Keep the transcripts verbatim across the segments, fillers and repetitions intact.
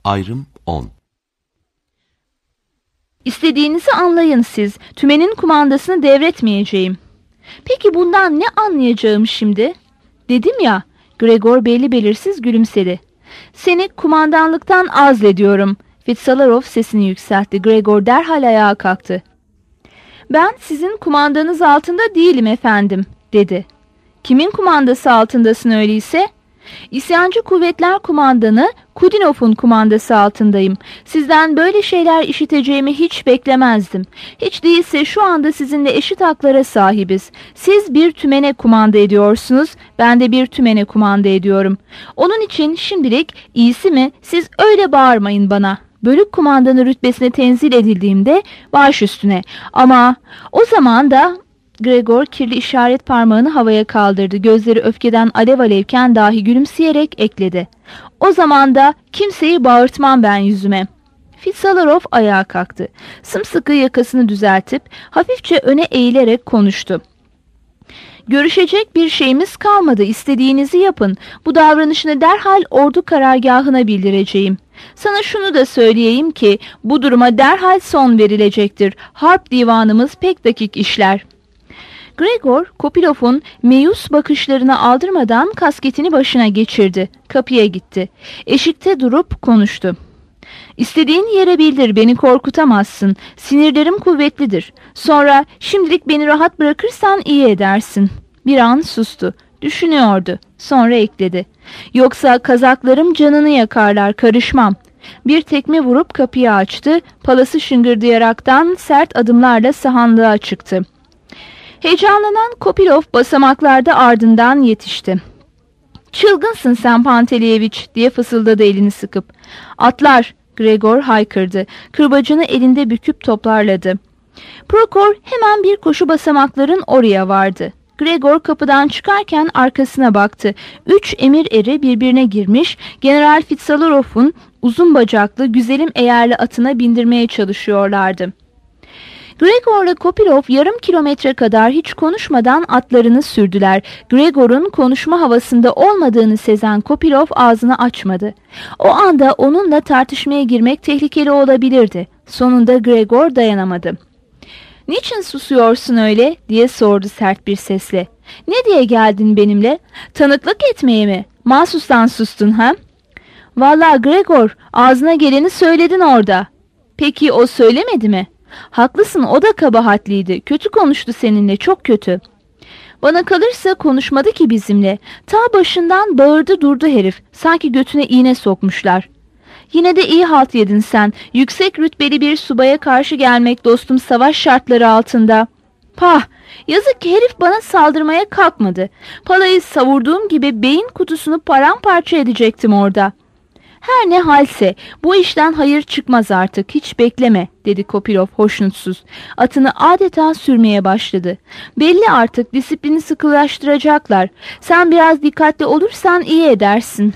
Ayrım on. İstediğinizi anlayın siz. Tümenin kumandasını devretmeyeceğim. Peki bundan ne anlayacağım şimdi? Dedim ya. Gregor belli belirsiz gülümsedi. Seni kumandanlıktan azlediyorum. Fitzalarov sesini yükseltti. Gregor derhal ayağa kalktı. Ben sizin kumandanız altında değilim efendim, dedi. Kimin kumandası altındasın öyleyse? İsyancı kuvvetler kumandanı Kudinov'un kumandası altındayım. Sizden böyle şeyler işiteceğimi hiç beklemezdim. Hiç değilse şu anda sizinle eşit haklara sahibiz. Siz bir tümene kumanda ediyorsunuz, ben de bir tümene kumanda ediyorum. Onun için şimdilik iyisi mi siz öyle bağırmayın bana. Bölük kumandanı rütbesine tenzil edildiğimde baş üstüne. Ama o zaman da... Gregor kirli işaret parmağını havaya kaldırdı. Gözleri öfkeden alev alevken dahi gülümseyerek ekledi. O zaman da kimseyi bağırtmam ben yüzüme. Fitzalarov ayağa kalktı. Sımsıkı yakasını düzeltip hafifçe öne eğilerek konuştu. Görüşecek bir şeyimiz kalmadı. İstediğinizi yapın. Bu davranışını derhal ordu karargahına bildireceğim. Sana şunu da söyleyeyim ki bu duruma derhal son verilecektir. Harp divanımız pek dakik işler. Gregor, Kopilov'un meyus bakışlarına aldırmadan kasketini başına geçirdi. Kapıya gitti. Eşikte durup konuştu. İstediğin yere bildir, beni korkutamazsın. Sinirlerim kuvvetlidir. Sonra şimdilik beni rahat bırakırsan iyi edersin. Bir an sustu. Düşünüyordu. Sonra ekledi. Yoksa kazaklarım canını yakarlar, karışmam. Bir tekme vurup kapıyı açtı. Palası şıngırdayaraktan sert adımlarla sahanlığa çıktı. Heyecanlanan Kopilov basamaklarda ardından yetişti. "Çılgınsın sen Panteleyeviç," diye fısıldadı elini sıkıp. "Atlar," Gregor haykırdı. Kırbacını elinde büküp toparladı. Prokor hemen bir koşu basamakların oraya vardı. Gregor kapıdan çıkarken arkasına baktı. Üç emir eri birbirine girmiş, General Fitzalarov'un uzun bacaklı, güzelim eğerli atına bindirmeye çalışıyorlardı. Gregor'la Kopilov yarım kilometre kadar hiç konuşmadan atlarını sürdüler. Gregor'un konuşma havasında olmadığını sezen Kopilov ağzını açmadı. O anda onunla tartışmaya girmek tehlikeli olabilirdi. Sonunda Gregor dayanamadı. "Niçin susuyorsun öyle?" diye sordu sert bir sesle. "Ne diye geldin benimle? Tanıklık etmeye mi? Mahsustan sustun ha?" "Vallahi Gregor, ağzına geleni söyledin orada." "Peki o söylemedi mi?" "Haklısın, o da kabahatliydi. Kötü konuştu seninle, çok kötü." "Bana kalırsa konuşmadı ki bizimle. Ta başından bağırdı durdu herif. Sanki götüne iğne sokmuşlar." "Yine de iyi halt yedin sen. Yüksek rütbeli bir subaya karşı gelmek dostum savaş şartları altında." "Pah! Yazık ki herif bana saldırmaya kalkmadı. Palayı savurduğum gibi beyin kutusunu paramparça edecektim orada." "Her ne halse bu işten hayır çıkmaz artık, hiç bekleme," dedi Kopilov hoşnutsuz. Atını adeta sürmeye başladı. "Belli artık disiplini sıkılaştıracaklar. Sen biraz dikkatli olursan iyi edersin."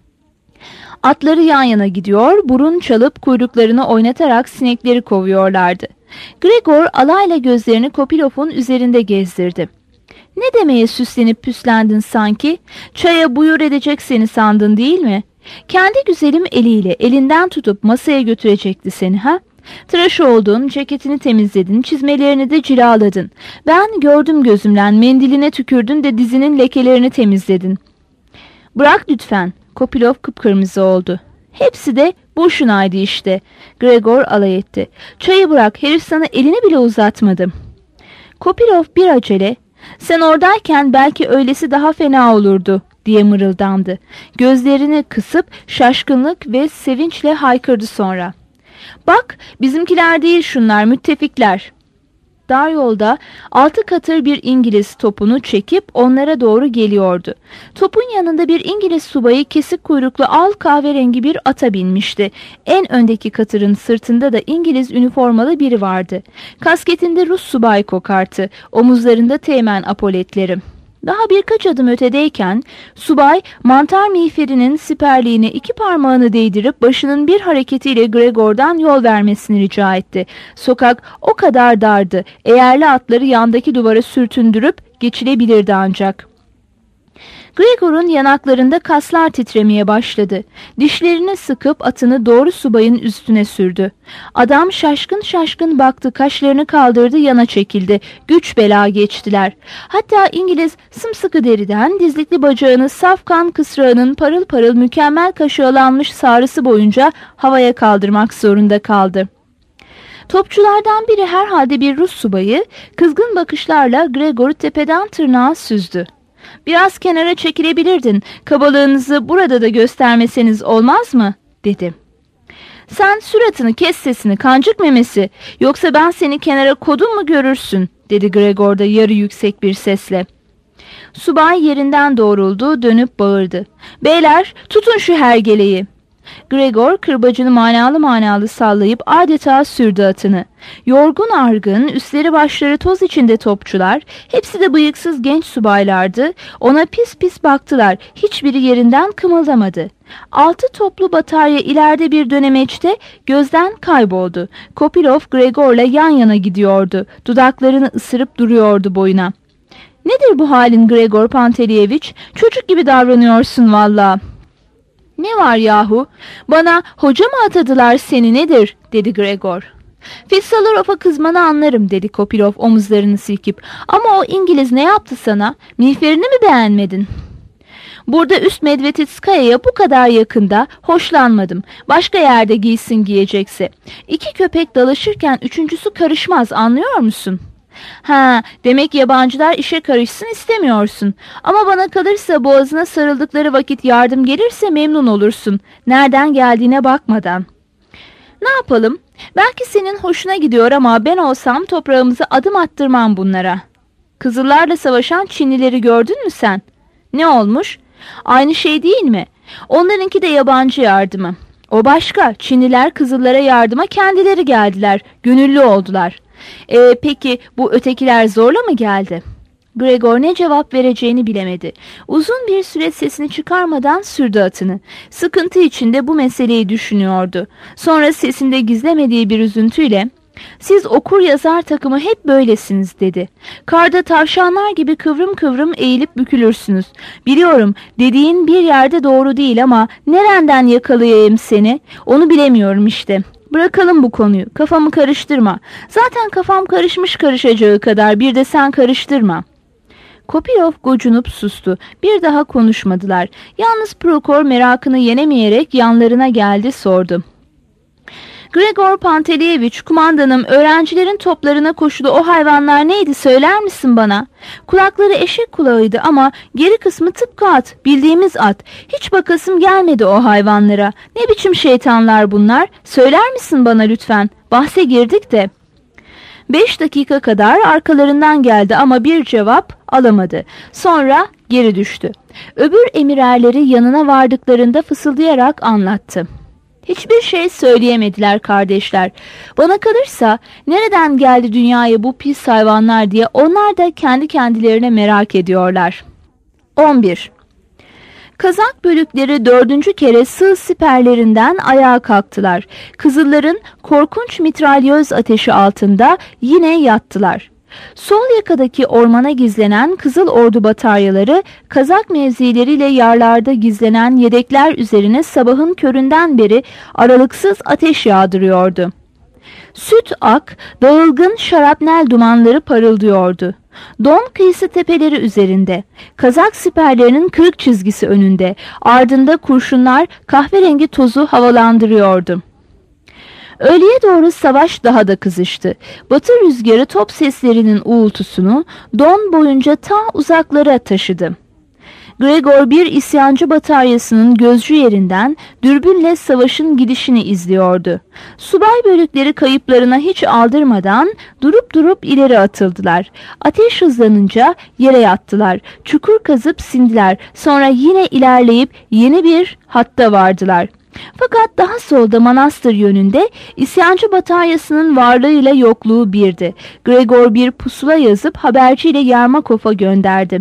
Atları yan yana gidiyor, burun çalıp kuyruklarını oynatarak sinekleri kovuyorlardı. Gregor alayla gözlerini Kopilov'un üzerinde gezdirdi. "Ne demeye süslenip püslendin sanki? Çaya buyur edecek seni sandın değil mi? Kendi güzelim eliyle elinden tutup masaya götürecekti seni ha? Tıraş oldun, ceketini temizledin, çizmelerini de cilaladın. Ben gördüm gözümden, mendiline tükürdün de dizinin lekelerini temizledin." "Bırak lütfen." Kopilov kıpkırmızı oldu. "Hepsi de boşunaydı işte." Gregor alay etti. "Çayı bırak, herif sana elini bile uzatmadı." Kopilov bir acele, "Sen oradayken belki öylesi daha fena olurdu," diye mırıldandı. Gözlerini kısıp şaşkınlık ve sevinçle haykırdı sonra. "Bak, bizimkiler değil şunlar, müttefikler." Dar yolda altı katır bir İngiliz topunu çekip onlara doğru geliyordu. Topun yanında bir İngiliz subayı kesik kuyruklu al kahverengi bir ata binmişti. En öndeki katırın sırtında da İngiliz üniformalı biri vardı. Kasketinde Rus subay kokartı, omuzlarında teğmen apoletleri. Daha birkaç adım ötedeyken subay mantar miğferinin siperliğine iki parmağını değdirip başının bir hareketiyle Gregor'dan yol vermesini rica etti. Sokak o kadar dardı, eğerli atları yandaki duvara sürtündürüp geçilebilirdi ancak. Gregor'un yanaklarında kaslar titremeye başladı. Dişlerini sıkıp atını doğru subayın üstüne sürdü. Adam şaşkın şaşkın baktı, kaşlarını kaldırdı, yana çekildi. Güç bela geçtiler. Hatta İngiliz sımsıkı deriden dizlikli bacağını safkan kısrağının parıl parıl mükemmel kaşıyalanmış sarısı boyunca havaya kaldırmak zorunda kaldı. Topçulardan biri, herhalde bir Rus subayı, kızgın bakışlarla Gregor'u tepeden tırnağa süzdü. "Biraz kenara çekilebilirdin, kabalığınızı burada da göstermeseniz olmaz mı?" dedi. "Sen suratını kes, sesini, kancık memesi, yoksa ben seni kenara kodum mu görürsün?" dedi Gregor da yarı yüksek bir sesle. Subay yerinden doğruldu, dönüp bağırdı. "Beyler, tutun şu hergeleyi." Gregor kırbacını manalı manalı sallayıp adeta sürdü atını. Yorgun argın, üstleri başları toz içinde topçular, hepsi de bıyıksız genç subaylardı, ona pis pis baktılar, hiçbiri yerinden kımıldamadı. Altı toplu batarya ileride bir dönemeçte gözden kayboldu. Kopilov Gregor'la yan yana gidiyordu, dudaklarını ısırıp duruyordu boyuna. "Nedir bu halin Gregor Pantelievich? Çocuk gibi davranıyorsun valla." "Ne var yahu? Bana hoca mı atadılar seni, nedir?" dedi Gregor. "Fissalerov'a kızmanı anlarım," dedi Kopilov omuzlarını silkip. "Ama o İngiliz ne yaptı sana? Miğferini mi beğenmedin?" "Burada üst Medveditskaya'ya bu kadar yakında hoşlanmadım. Başka yerde giysin giyecekse. İki köpek dalaşırken üçüncüsü karışmaz, anlıyor musun?" "Ha, demek yabancılar işe karışsın istemiyorsun. Ama bana kalırsa boğazına sarıldıkları vakit yardım gelirse memnun olursun. Nereden geldiğine bakmadan." "Ne yapalım? Belki senin hoşuna gidiyor ama ben olsam toprağımıza adım attırmam bunlara." "Kızıllarla savaşan Çinlileri gördün mü sen?" "Ne olmuş? Aynı şey değil mi? Onlarınki de yabancı yardımı. O başka. Çinliler Kızıllara yardıma kendileri geldiler. Gönüllü oldular." E, peki bu ötekiler zorla mı geldi?" Gregor ne cevap vereceğini bilemedi. Uzun bir süre sesini çıkarmadan sürdü atını. Sıkıntı içinde bu meseleyi düşünüyordu. Sonra sesinde gizlemediği bir üzüntüyle, "Siz okur yazar takımı hep böylesiniz," dedi. "Karda tavşanlar gibi kıvrım kıvrım eğilip bükülürsünüz. Biliyorum, dediğin bir yerde doğru değil ama nereden yakalayayım seni? Onu bilemiyorum işte. Bırakalım bu konuyu. Kafamı karıştırma. Zaten kafam karışmış karışacağı kadar, bir de sen karıştırma." Kopilov gocunup sustu. Bir daha konuşmadılar. Yalnız Prokor merakını yenemeyerek yanlarına geldi, sordu. "Gregor Pantelievich, kumandanım, öğrencilerin toplarına koşulu o hayvanlar neydi, söyler misin bana? Kulakları eşek kulağıydı ama geri kısmı tıpkı at, bildiğimiz at. Hiç bakasım gelmedi o hayvanlara. Ne biçim şeytanlar bunlar? Söyler misin bana lütfen? Bahse girdik de." Beş dakika kadar arkalarından geldi ama bir cevap alamadı. Sonra geri düştü. Öbür emirerleri yanına vardıklarında fısıldayarak anlattı. Hiçbir şey söyleyemediler kardeşler. Bana kalırsa nereden geldi dünyaya bu pis hayvanlar diye onlar da kendi kendilerine merak ediyorlar. on bir. Kazak bölükleri dördüncü kere sığ siperlerinden ayağa kalktılar. Kızılların korkunç mitralyöz ateşi altında yine yattılar. Sol yakadaki ormana gizlenen Kızıl Ordu bataryaları, Kazak mevzileriyle yarlarda gizlenen yedekler üzerine sabahın köründen beri aralıksız ateş yağdırıyordu. Süt ak, dağılgın şarapnel dumanları parıldıyordu. Don kıyısı tepeleri üzerinde, Kazak siperlerinin kırık çizgisi önünde, ardında kurşunlar kahverengi tozu havalandırıyordu. Öğleye doğru savaş daha da kızıştı. Batı rüzgarı top seslerinin uğultusunu Don boyunca ta uzaklara taşıdı. Gregor bir isyancı bataryasının gözcü yerinden dürbünle savaşın gidişini izliyordu. Subay bölükleri kayıplarına hiç aldırmadan durup durup ileri atıldılar. Ateş hızlanınca yere yattılar. Çukur kazıp sindiler. Sonra yine ilerleyip yeni bir hatta vardılar. Fakat daha solda manastır yönünde isyancı bataryasının varlığıyla yokluğu birdi. Gregor bir pusula yazıp haberciyle Yermakov'a gönderdi.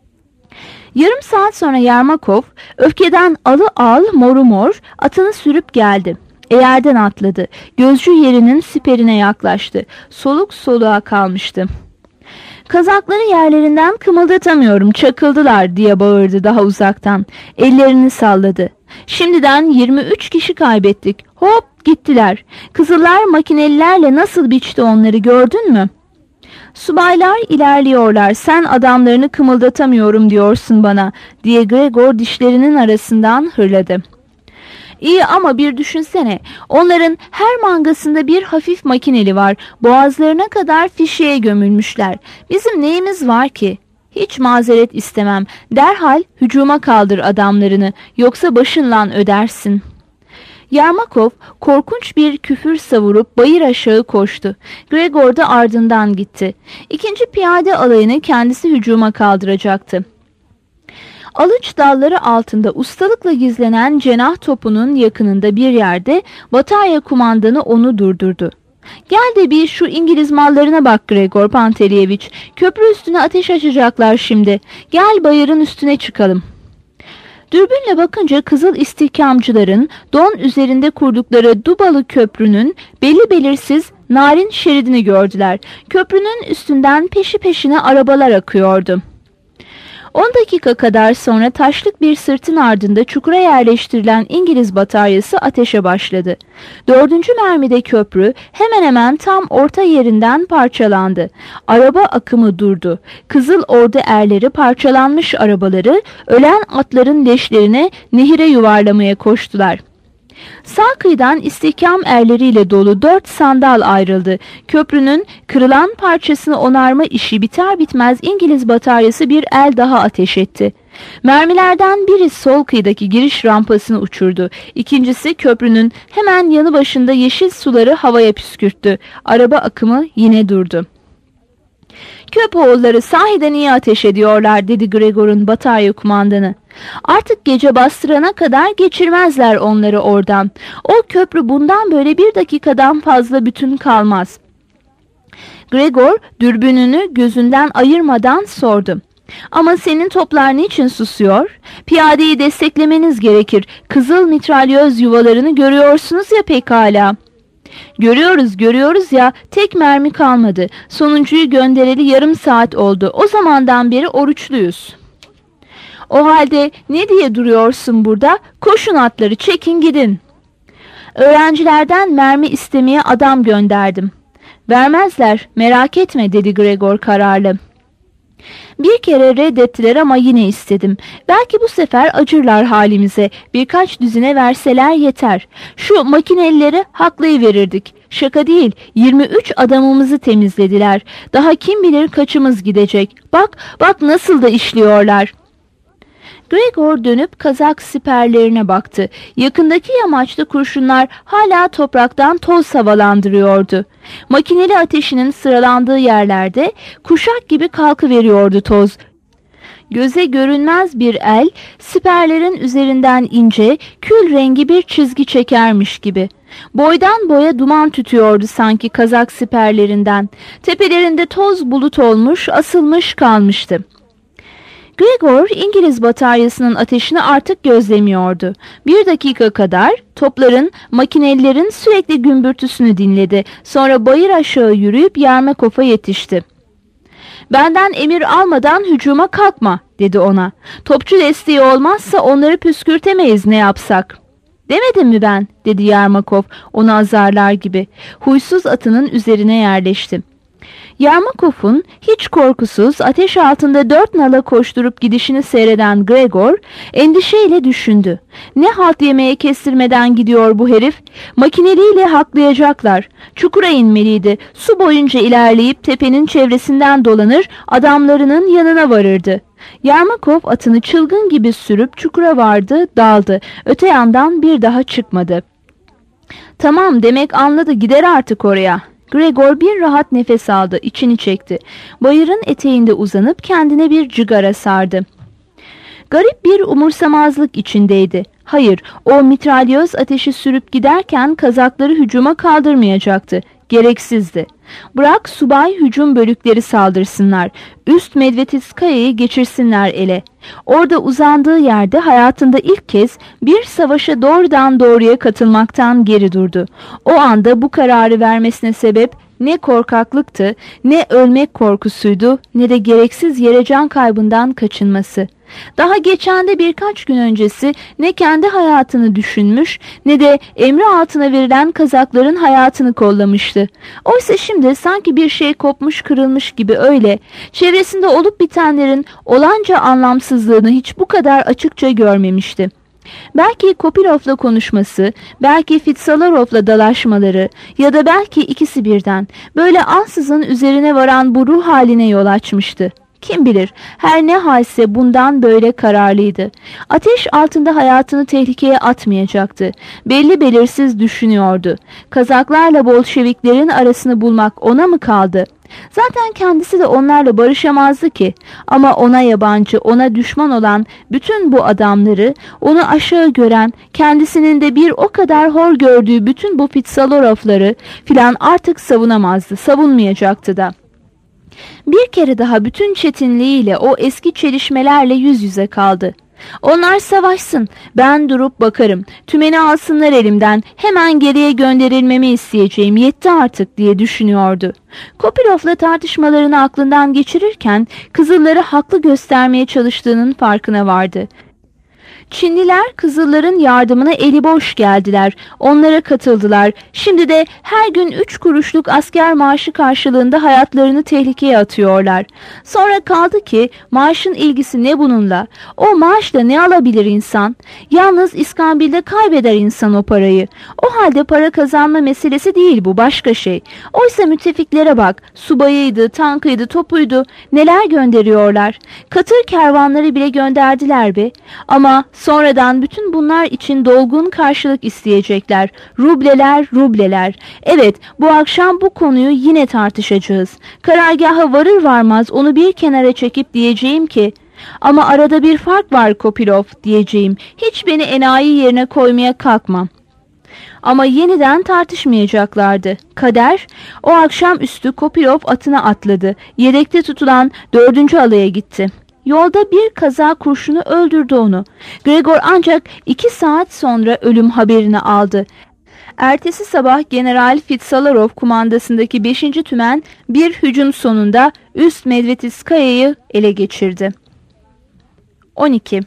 Yarım saat sonra Yermakov öfkeden alı al moru mor atını sürüp geldi. Eğerden atladı. Gözcü yerinin siperine yaklaştı. Soluk soluğa kalmıştı. Kazakları yerlerinden kımıldatamıyorum, çakıldılar diye bağırdı daha uzaktan. Ellerini salladı. Şimdiden yirmi üç kişi kaybettik. Hop gittiler. Kızıllar makinelilerle nasıl biçti onları, gördün mü? Subaylar ilerliyorlar. Sen adamlarını kımıldatamıyorum diyorsun bana diye Gregor dişlerinin arasından hırladı. İyi ama bir düşünsene. Onların her mangasında bir hafif makineli var. Boğazlarına kadar fişeğe gömülmüşler. Bizim neyimiz var ki? Hiç mazeret istemem. Derhal hücuma kaldır adamlarını. Yoksa başınla ödersin. Yermakov korkunç bir küfür savurup bayır aşağı koştu. Gregor da ardından gitti. İkinci piyade alayını kendisi hücuma kaldıracaktı. Alıç dalları altında ustalıkla gizlenen cenah topunun yakınında bir yerde batarya kumandanı onu durdurdu. Gel de bir şu İngiliz mallarına bak Gregor Panteleyevich. Köprü üstüne ateş açacaklar şimdi. Gel bayırın üstüne çıkalım. Dürbünle bakınca Kızıl istihkamcıların Don üzerinde kurdukları Dubalı köprünün belli belirsiz narin şeridini gördüler. Köprünün üstünden peşi peşine arabalar akıyordu. On dakika kadar sonra taşlık bir sırtın ardında çukura yerleştirilen İngiliz bataryası ateşe başladı. Dördüncü mermide köprü hemen hemen tam orta yerinden parçalandı. Araba akımı durdu. Kızıl Ordu erleri parçalanmış arabaları ölen atların leşlerine nehire yuvarlamaya koştular. Sağ kıyıdan istihkam erleriyle dolu dört sandal ayrıldı. Köprünün kırılan parçasını onarma işi biter bitmez İngiliz bataryası bir el daha ateş etti. Mermilerden biri sol kıyıdaki giriş rampasını uçurdu. İkincisi köprünün hemen yanı başında yeşil suları havaya püskürttü. Araba akımı yine durdu. Köpoğulları sahiden iyi ateş ediyorlar dedi Gregor'un batarya kumandanı. Artık gece bastırana kadar geçirmezler onları oradan. O köprü bundan böyle bir dakikadan fazla bütün kalmaz. Gregor dürbününü gözünden ayırmadan sordu. Ama senin toplar niçin susuyor? Piyadeyi desteklemeniz gerekir. Kızıl mitralyöz yuvalarını görüyorsunuz ya pekala. Görüyoruz görüyoruz ya, tek mermi kalmadı. Sonuncuyu göndereli yarım saat oldu. O zamandan beri oruçluyuz. O halde ne diye duruyorsun burada? Koşun atları, çekin gidin. Öğrencilerden mermi istemeye adam gönderdim. Vermezler, merak etme dedi Gregor kararlı. Bir kere reddettiler ama yine istedim. Belki bu sefer acırlar halimize. Birkaç düzine verseler yeter. Şu makinelileri haklayıverirdik. Şaka değil, yirmi üç adamımızı temizlediler. Daha kim bilir kaçımız gidecek. Bak, bak nasıl da işliyorlar. Gregor dönüp Kazak siperlerine baktı. Yakındaki yamaçta kurşunlar hala topraktan toz havalandırıyordu. Makineli ateşinin sıralandığı yerlerde kuşak gibi kalkıveriyordu toz. Göze görünmez bir el siperlerin üzerinden ince, kül rengi bir çizgi çekermiş gibi. Boydan boya duman tütüyordu sanki Kazak siperlerinden. Tepelerinde toz bulut olmuş, asılmış kalmıştı. Gregor İngiliz bataryasının ateşini artık gözlemiyordu. Bir dakika kadar topların, makinelilerin sürekli gümbürtüsünü dinledi. Sonra bayır aşağı yürüyüp Yermakov'a yetişti. Benden emir almadan hücuma kalkma dedi ona. Topçu desteği olmazsa onları püskürtemeyiz ne yapsak. Demedim mi ben dedi Yermakov onu azarlar gibi. Huysuz atının üzerine yerleşti. Yermakov'un hiç korkusuz ateş altında dört nala koşturup gidişini seyreden Gregor endişeyle düşündü. Ne halt yemeye kestirmeden gidiyor bu herif? Makineliyle haklayacaklar. Çukura inmeliydi. Su boyunca ilerleyip tepenin çevresinden dolanır, adamlarının yanına varırdı. Yermakov atını çılgın gibi sürüp çukura vardı, daldı. Öte yandan bir daha çıkmadı. Tamam demek anladı, gider artık oraya. Gregor bir rahat nefes aldı, içini çekti. Bayırın eteğinde uzanıp kendine bir cigara sardı. Garip bir umursamazlık içindeydi. Hayır, o mitralyöz ateşi sürüp giderken Kazakları hücuma kaldırmayacaktı. Gereksizdi. Bırak subay hücum bölükleri saldırsınlar. Üst Medvetiskaya'yı geçirsinler ele. Orada uzandığı yerde hayatında ilk kez bir savaşa doğrudan doğruya katılmaktan geri durdu. O anda bu kararı vermesine sebep ne korkaklıktı, ne ölmek korkusuydu, ne de gereksiz yere can kaybından kaçınması. Daha geçen de birkaç gün öncesi ne kendi hayatını düşünmüş ne de emri altına verilen kazakların hayatını kollamıştı. Oysa şimdi sanki bir şey kopmuş kırılmış gibi öyle, çevresinde olup bitenlerin olanca anlamsızlığını hiç bu kadar açıkça görmemişti. Belki Kopilov'la konuşması, belki Fitsalarov'la dalaşmaları ya da belki ikisi birden böyle ansızın üzerine varan bu ruh haline yol açmıştı. Kim bilir, her ne halse bundan böyle kararlıydı. Ateş altında hayatını tehlikeye atmayacaktı. Belli belirsiz düşünüyordu. Kazaklarla Bolşeviklerin arasını bulmak ona mı kaldı? Zaten kendisi de onlarla barışamazdı ki. Ama ona yabancı, ona düşman olan bütün bu adamları, onu aşağı gören, kendisinin de bir o kadar hor gördüğü bütün bu Fitsalarov'ları filan artık savunamazdı, savunmayacaktı da. Bir kere daha bütün çetinliğiyle o eski çelişmelerle yüz yüze kaldı. Onlar savaşsın, ben durup bakarım, tümeni alsınlar elimden, hemen geriye gönderilmemi isteyeceğim, yetti artık diye düşünüyordu. Kopilov'la tartışmalarını aklından geçirirken Kızılları haklı göstermeye çalıştığının farkına vardı. Çinliler Kızılların yardımına eli boş geldiler. Onlara katıldılar. Şimdi de her gün üç kuruşluk asker maaşı karşılığında hayatlarını tehlikeye atıyorlar. Sonra kaldı ki maaşın ilgisi ne bununla? O maaşla ne alabilir insan? Yalnız İskambil'de kaybeder insan o parayı. O halde para kazanma meselesi değil bu, başka şey. Oysa müttefiklere bak. Subayıydı, tankıydı, topuydu. Neler gönderiyorlar? Katır kervanları bile gönderdiler be. Ama sonradan bütün bunlar için dolgun karşılık isteyecekler. Rubleler, rubleler. Evet, bu akşam bu konuyu yine tartışacağız. Karargaha varır varmaz onu bir kenara çekip diyeceğim ki, ama arada bir fark var Kopilov diyeceğim. Hiç beni enayi yerine koymaya kalkma. Ama yeniden tartışmayacaklardı. Kader, o akşam üstü Kopilov atına atladı. Yedekte tutulan dördüncü alaya gitti. Yolda bir kaza kurşunu öldürdü onu. Gregor ancak iki saat sonra ölüm haberini aldı. Ertesi sabah General Fitsalarov kumandasındaki beşinci tümen bir hücum sonunda Üst Medvediskaya'yı ele geçirdi. on iki.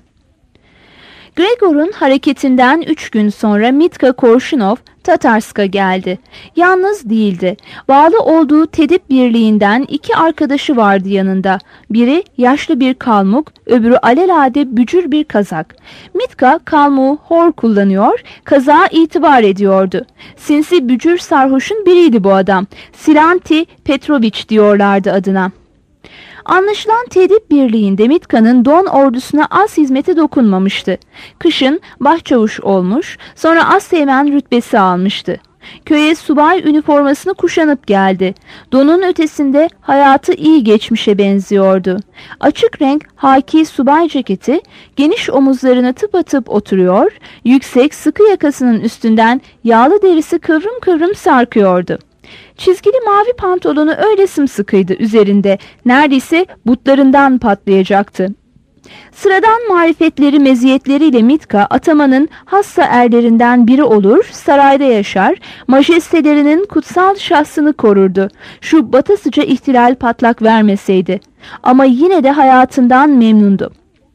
Gregor'un hareketinden üç gün sonra Mitka Korşunov Tatarsk'a geldi. Yalnız değildi. Bağlı olduğu Tedip birliğinden iki arkadaşı vardı yanında. Biri yaşlı bir kalmuk, öbürü alelade bücür bir kazak. Mitka kalmuğu hor kullanıyor, kazağa itibar ediyordu. Sinsi bücür sarhoşun biriydi bu adam. Silanti Petroviç diyorlardı adına. Anlaşılan Tedip birliğinde Mitka'nın Don ordusuna az hizmete dokunmamıştı. Kışın başçavuş olmuş, sonra asteğmen rütbesi almıştı. Köye subay üniformasını kuşanıp geldi. Don'un ötesinde hayatı iyi geçmişe benziyordu. Açık renk haki subay ceketi, geniş omuzlarına tıpatıp oturuyor, yüksek sıkı yakasının üstünden yağlı derisi kıvrım kıvrım sarkıyordu. Çizgili mavi pantolonu öyle sımsıkıydı üzerinde, neredeyse butlarından patlayacaktı. Sıradan marifetleri meziyetleriyle Mitka, atamanın hassa erlerinden biri olur, sarayda yaşar, majestelerinin kutsal şahsını korurdu. Şu batasıca ihtilal patlak vermeseydi. Ama yine de hayatından memnundu.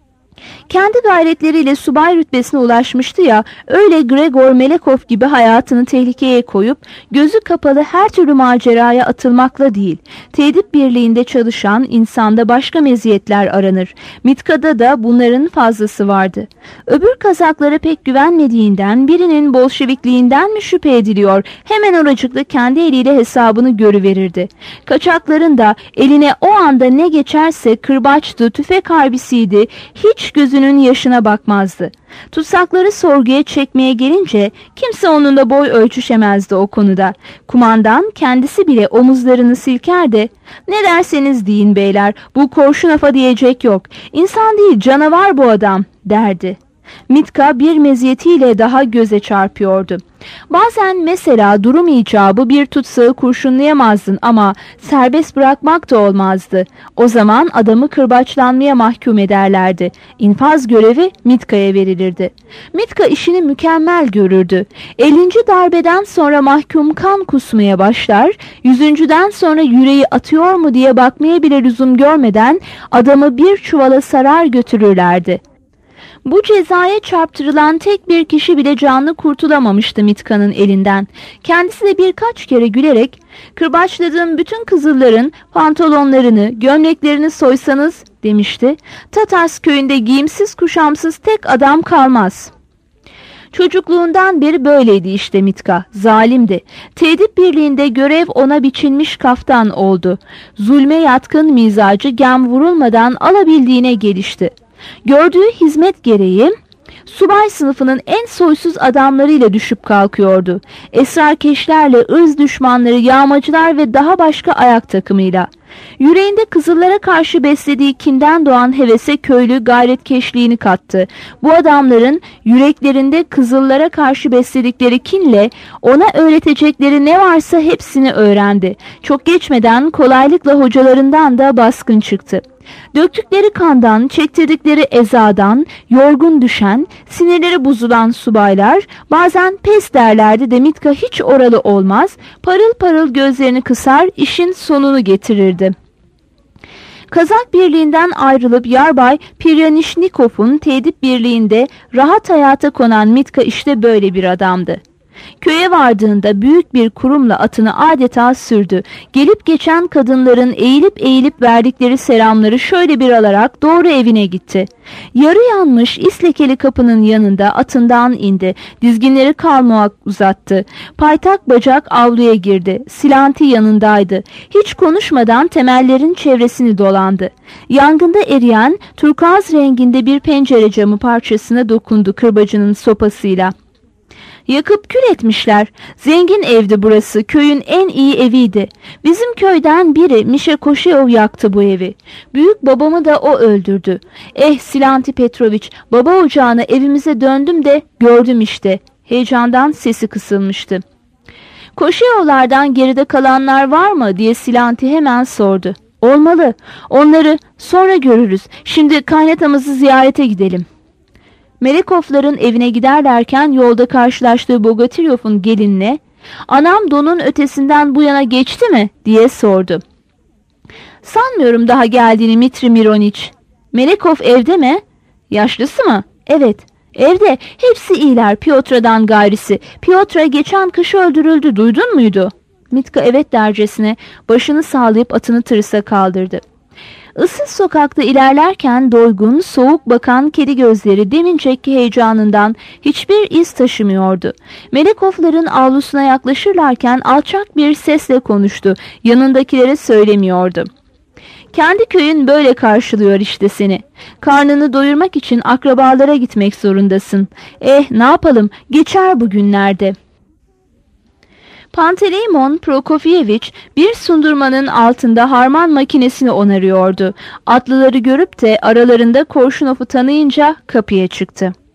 Kendi gayretleriyle subay rütbesine ulaşmıştı ya, öyle Gregor Melekov gibi hayatını tehlikeye koyup gözü kapalı her türlü maceraya atılmakla değil, Tedip birliğinde çalışan insanda başka meziyetler aranır. Mitka'da da bunların fazlası vardı. Öbür kazaklara pek güvenmediğinden, birinin Bolşevikliğinden mi şüphe ediliyor, hemen oracıkta kendi eliyle hesabını görüverirdi. Kaçakların da eline o anda ne geçerse kırbaçtı, tüfek harbisiydi, hiç gözünün yaşına bakmazdı. Tutsakları sorguya çekmeye gelince kimse onunla boy ölçüşemezdi o konuda. Kumandan kendisi bile omuzlarını silker de, "Ne derseniz deyin beyler, bu Korşunov'a diyecek yok. İnsan değil, canavar bu adam," derdi. Mitka bir meziyetiyle daha göze çarpıyordu. Bazen mesela durum icabı bir tutsağı kurşunlayamazdın ama serbest bırakmak da olmazdı. O zaman adamı kırbaçlanmaya mahkum ederlerdi. İnfaz görevi Mitka'ya verilirdi. Mitka işini mükemmel görürdü. ellinci darbeden sonra mahkum kan kusmaya başlar, yüzüncüden sonra yüreği atıyor mu diye bakmaya bile lüzum görmeden adamı bir çuvala sarar götürürlerdi. Bu cezaya çarptırılan tek bir kişi bile canlı kurtulamamıştı Mitka'nın elinden. Kendisi de birkaç kere gülerek, "Kırbaçladığım bütün kızılların pantolonlarını, gömleklerini soysanız," demişti, "Tatars köyünde giyimsiz kuşamsız tek adam kalmaz." Çocukluğundan beri böyleydi işte Mitka, zalimdi. Tedip birliğinde görev ona biçilmiş kaftan oldu. Zulme yatkın mizacı gem vurulmadan alabildiğine gelişti. Gördüğü hizmet gereği subay sınıfının en soysuz adamlarıyla düşüp kalkıyordu. Esrarkeşlerle, ırz düşmanları, yağmacılar ve daha başka ayak takımıyla. Yüreğinde kızıllara karşı beslediği kinden doğan hevese köylü gayretkeşliğini kattı. Bu adamların yüreklerinde kızıllara karşı besledikleri kinle ona öğretecekleri ne varsa hepsini öğrendi. Çok geçmeden kolaylıkla hocalarından da baskın çıktı. Döktükleri kandan, çektirdikleri ezadan, yorgun düşen, sinirleri bozulan subaylar bazen pes derlerdi de Mitka hiç oralı olmaz, parıl parıl gözlerini kısar, işin sonunu getirirdi. Kazak Birliği'nden ayrılıp Yarbay Piryanişnikov'un Tedip Birliği'nde rahat hayata konan Mitka işte böyle bir adamdı. Köye vardığında büyük bir kurumla atını adeta sürdü. Gelip geçen kadınların eğilip eğilip verdikleri selamları şöyle bir alarak doğru evine gitti. Yarı yanmış islekeli kapının yanında atından indi. Dizginleri kalmoak uzattı. Paytak bacak avluya girdi. Silanti yanındaydı. Hiç konuşmadan temellerin çevresini dolandı. Yangında eriyen turkuaz renginde bir pencere camı parçasına dokundu kırbacının sopasıyla. Yakıp kül etmişler. Zengin evdi burası. Köyün en iyi eviydi. Bizim köyden biri Mişe Koşeov yaktı bu evi. Büyük babamı da o öldürdü. Eh Silanti Petroviç, baba ocağına evimize döndüm de gördüm işte. Heyecandan sesi kısılmıştı. Koşeovlardan geride kalanlar var mı diye Silanti hemen sordu. Olmalı. Onları sonra görürüz. Şimdi kaynatamızı ziyarete gidelim. Melekovların evine giderlerken yolda karşılaştığı Bogotiryov'un gelinine "Anam donun ötesinden bu yana geçti mi?" diye sordu. "Sanmıyorum daha geldiğini Mitri Mironiç." "Melekov evde mi?" "Yaşlısı mı?" "Evet, evde. Hepsi iyiler Piotra'dan gayrisi. Piotra geçen kış öldürüldü, duydun muydu?" Mitka evet dercesine başını sağlayıp atını tırısa kaldırdı. Issız sokakta ilerlerken doygun, soğuk bakan kedi gözleri deminceki heyecanından hiçbir iz taşımıyordu. Melekovların avlusuna yaklaşırlarken alçak bir sesle konuştu. Yanındakilere söylemiyordu. "Kendi köyün böyle karşılıyor işte seni. Karnını doyurmak için akrabalara gitmek zorundasın. Eh ne yapalım, geçer bu günlerde." Panteleimon Prokofyevich bir sundurmanın altında harman makinesini onarıyordu. Atlıları görüp de aralarında Korşunov'u tanıyınca kapıya çıktı.